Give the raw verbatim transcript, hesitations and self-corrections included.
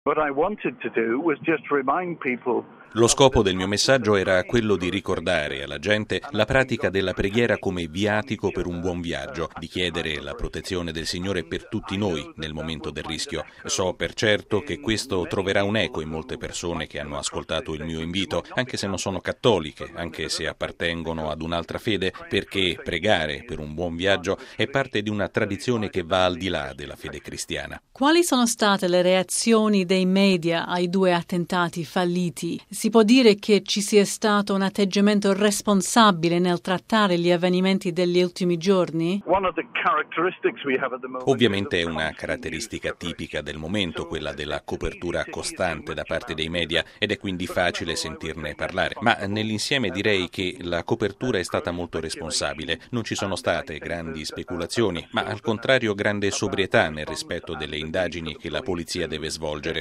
What I wanted to do was just remind people. Lo scopo del mio messaggio era quello di ricordare alla gente la pratica della preghiera come viatico per un buon viaggio, di chiedere la protezione del Signore per tutti noi nel momento del rischio. So per certo che questo troverà un eco in molte persone che hanno ascoltato il mio invito, anche se non sono cattoliche, anche se appartengono ad un'altra fede, perché pregare per un buon viaggio è parte di una tradizione che va al di là della fede cristiana. Quali sono state le reazioni dei media ai due attentati falliti? Si può dire che ci sia stato un atteggiamento responsabile nel trattare gli avvenimenti degli ultimi giorni? Ovviamente è una caratteristica tipica del momento, quella della copertura costante da parte dei media, ed è quindi facile sentirne parlare. Ma nell'insieme direi che la copertura è stata molto responsabile. Non ci sono state grandi speculazioni, ma al contrario grande sobrietà nel rispetto delle indagini che la polizia deve svolgere.